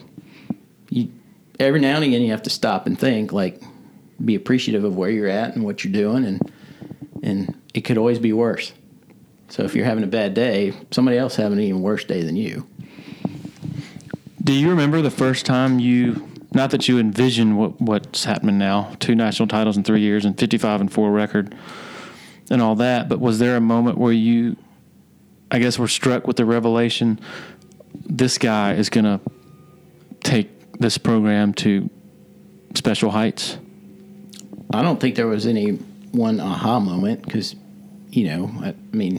every now and again you have to stop and think, like, be appreciative of where you're at and what you're doing, and it could always be worse. So if you're having a bad day, somebody else having an even worse day than you. Do you remember the first time not that you envision what's happening now, 2 national titles in 3 years and 55-4 record and all that, but was there a moment where you, I guess, were struck with the revelation, this guy is going to take this program to special heights? I don't think there was any one aha moment, because, I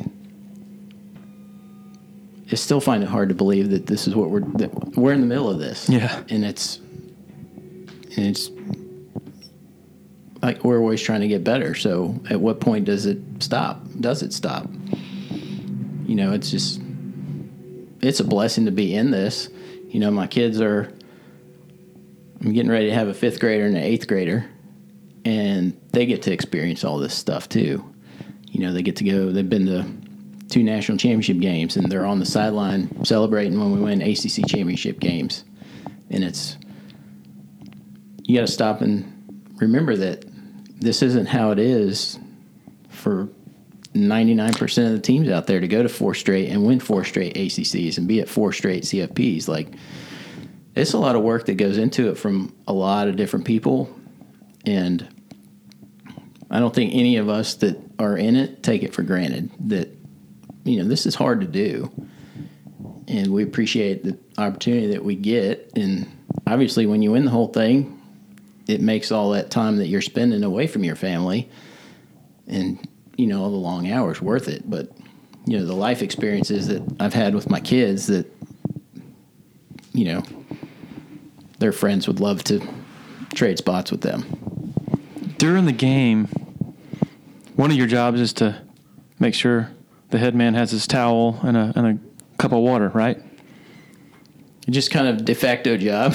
still find it hard to believe that this is what we're in the middle of this. Yeah. And it's like we're always trying to get better. So at what point does it stop? Does it stop? You know, it's a blessing to be in this. You know, I'm getting ready to have a 5th grader and an 8th grader, and they get to experience all this stuff too. You know, they've been to 2 national championship games, and they're on the sideline celebrating when we win ACC championship games. And you got to stop and remember that this isn't how it is for 99% of the teams out there to go to 4 straight and win 4 straight ACCs and be at 4 straight CFPs. Like, it's a lot of work that goes into it from a lot of different people, and I don't think any of us that are in it take it for granted that, you know, this is hard to do, and we appreciate the opportunity that we get. And obviously when you win the whole thing, it makes all that time that you're spending away from your family and, you know, all the long hours worth it. But, you know, the life experiences that I've had with my kids that, you know, their friends would love to trade spots with them. During the game, one of your jobs is to make sure the head man has his towel and a cup of water, right? Just kind of de facto job.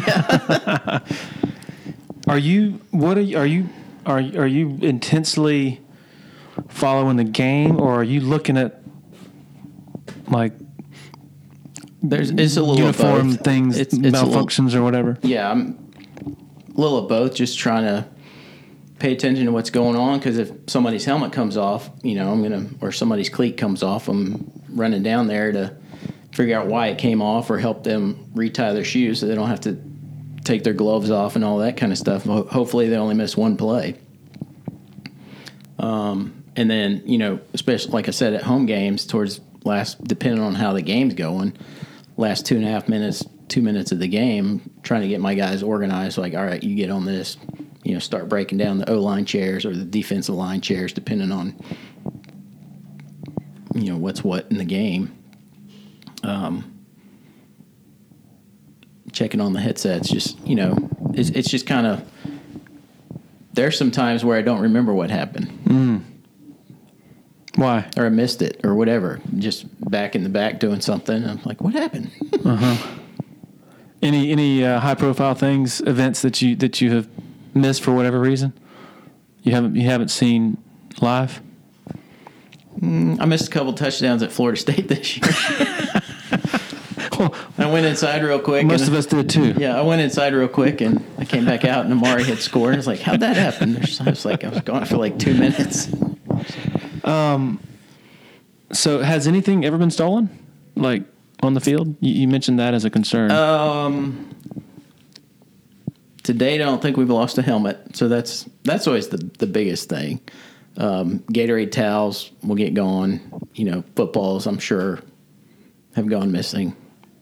Are you intensely following the game, or are you looking at like it's a little uniform of both. things, it's malfunctions or whatever? Yeah, I'm a little of both, just trying to pay attention to what's going on, because if somebody's helmet comes off, you know, or somebody's cleat comes off, I'm running down there to figure out why it came off or help them retie their shoes so they don't have to take their gloves off and all that kind of stuff. Hopefully they only miss one play. And then, you know, especially like I said, at home games depending on how the game's going, last 2.5 minutes, 2 minutes of the game, trying to get my guys organized, like, all right, you get on this, you know, start breaking down the O-line chairs or the defensive line chairs, depending on, you know, what's what in the game. Checking on the headsets, just, you know, it's just kind of, there's some times where I don't remember what happened. Why? Or I missed it or whatever. Just back in the back doing something. I'm like, what happened? Any high profile things, events that you have missed for whatever reason? You haven't seen live? I missed a couple touchdowns at Florida State this year. I went inside real quick. Most of us did too. Yeah, I went inside real quick and I came back out and Amari had scored. I was like, how'd that happen? I was gone for like 2 minutes. So has anything ever been stolen, like on the field? You mentioned that as a concern. To date, I don't think we've lost a helmet, so that's always the biggest thing. Gatorade towels will get gone. You know, footballs, I'm sure, have gone missing.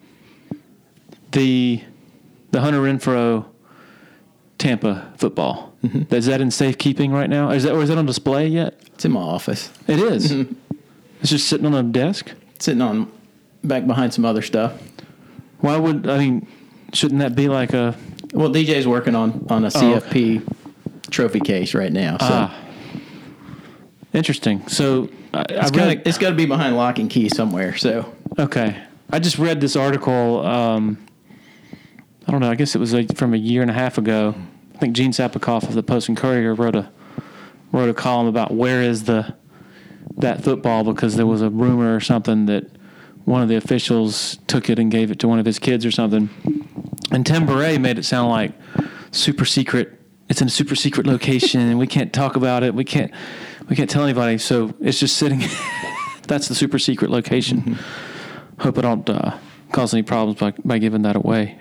The Hunter Renfrow Tampa football, is that in safekeeping right now? Or is that on display yet? It's in my office. It is. It's just sitting on a desk. Sitting on back behind some other stuff. Shouldn't that be like a? Well, DJ's working on a CFP trophy case right now. So interesting. So it's got to be behind lock and key somewhere. So okay, I just read this article. I don't know. I guess it was from a year and a half ago. I think Gene Sapikoff of the Post and Courier wrote a column about where is that football, because there was a rumor or something that one of the officials took it and gave it to one of his kids or something. And Tim Beret made it sound like super secret. It's in a super secret location and we can't talk about it. We can't tell anybody. So it's just sitting. That's the super secret location. Hope I don't cause any problems by giving that away.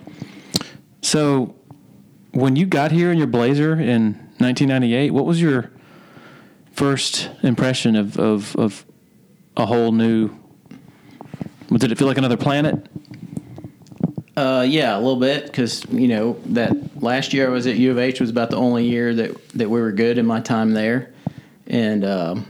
So when you got here in your Blazer in 1998, what was your first impression of a whole new? Did it feel like another planet? Yeah, a little bit, because, you know, that last year I was at U of H was about the only year that we were good in my time there. And,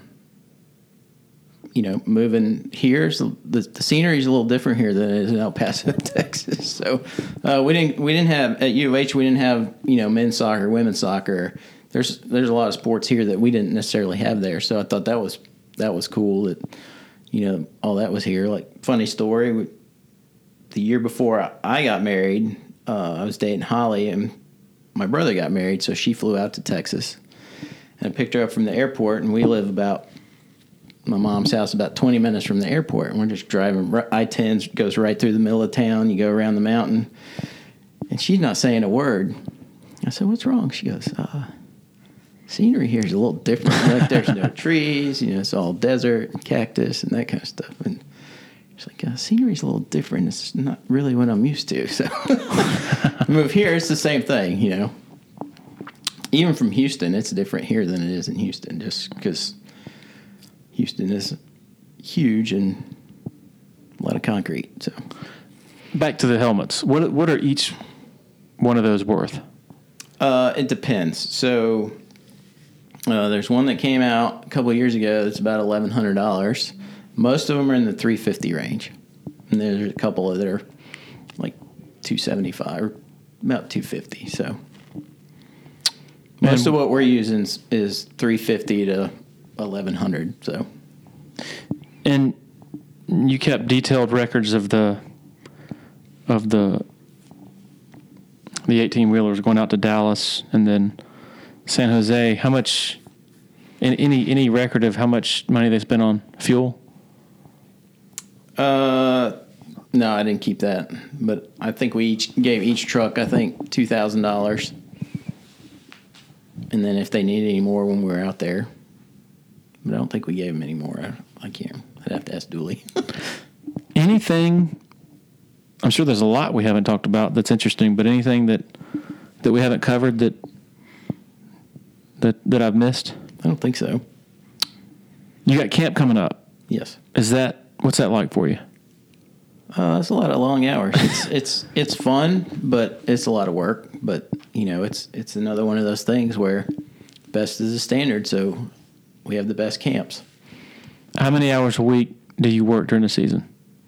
you know, moving here, so the scenery is a little different here than it is in El Paso, Texas. So we didn't have, at U of H, we didn't have, you know, men's soccer, women's soccer, there's a lot of sports here that we didn't necessarily have there. So I thought that was cool that, all that was here. Like, funny story, the year before I got married, I was dating Holly, and my brother got married, so she flew out to Texas. And I picked her up from the airport, and we live my mom's house about 20 minutes from the airport. And we're just driving. I-10 goes right through the middle of town. You go around the mountain. And she's not saying a word. I said, "What's wrong?" She goes, "Scenery here is a little different. Like, there's no trees. It's all desert and cactus and that kind of stuff." And she's like, "Scenery's a little different. It's not really what I'm used to." So move here, it's the same thing, Even from Houston, it's different here than it is in Houston, just because Houston is huge and a lot of concrete. So, back to the helmets. What are each one of those worth? It depends. So, there's one that came out a couple of years ago that's about $1,100. Most of them are in the $350 range, and there's a couple that are like $275 or about $250. So. Most of what we're using is $350 to $1,100. So, and you kept detailed records of the 18-wheelers going out to Dallas and then San Jose. How much? Any record of how much money they spent on fuel? No, I didn't keep that, but I think we gave each truck $2,000. And then if they needed any more when we were out there. But I don't think we gave them any more. I can't. I'd have to ask Dooley. Anything, I'm sure there's a lot we haven't talked about that's interesting, but anything that we haven't covered that I've missed? I don't think so. You got camp coming up. Yes. What's that like for you? It's a lot of long hours. It's fun, but it's a lot of work. But it's another one of those things where best is the standard. So we have the best camps. How many hours a week do you work during the season?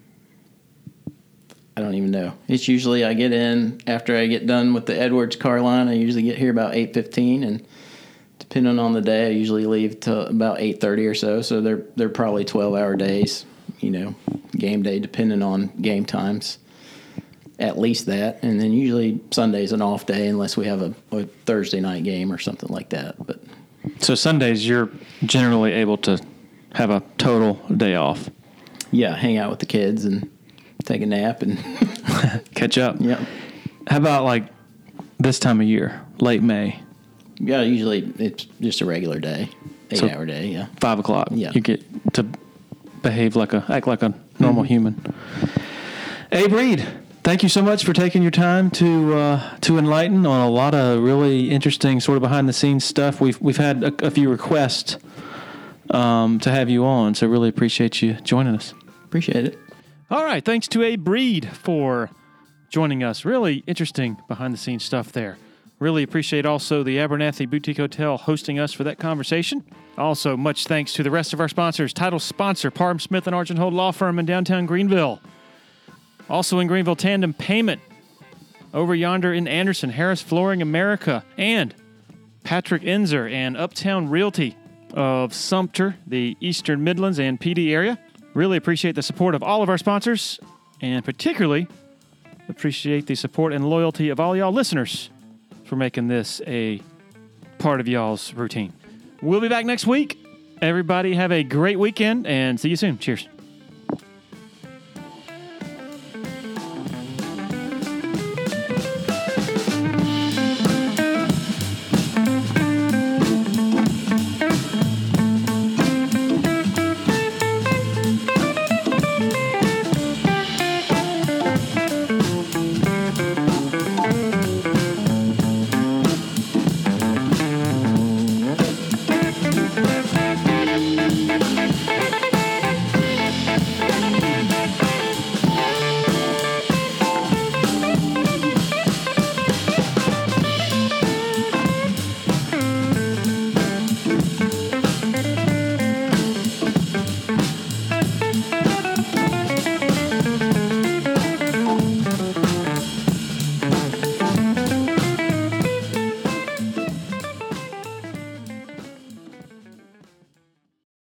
I don't even know. It's usually I get in after I get done with the Edwards car line. I usually get here about 8:15, and depending on the day, I usually leave till about 8:30 or so. So they're probably 12-hour days. Game day, depending on game times, at least that. And then usually Sunday's an off day unless we have a Thursday night game or something like that. But so Sundays you're generally able to have a total day off. Yeah, hang out with the kids and take a nap and catch up. Yeah. How about like this time of year, late May? Yeah, usually it's just a regular day, 8-hour day. Yeah, 5 o'clock. Yeah, you get to act like a normal human. Abe Reed, thank you so much for taking your time to enlighten on a lot of really interesting sort of behind the scenes stuff. We've had a few requests to have you on, so really appreciate you joining us. Appreciate it. All right, thanks to Abe Reed for joining us. Really interesting behind the scenes stuff there. Really appreciate also the Abernathy Boutique Hotel hosting us for that conversation. Also, much thanks to the rest of our sponsors. Title sponsor, Parham Smith and Argenthold Law Firm in downtown Greenville. Also in Greenville, Tandem Payment. Over yonder in Anderson, Harris Flooring America. And Patrick Enzer and Uptown Realty of Sumter, the Eastern Midlands and PD area. Really appreciate the support of all of our sponsors, and particularly appreciate the support and loyalty of all y'all listeners for making this a part of y'all's routine. We'll be back next week. Everybody have a great weekend, and see you soon. Cheers.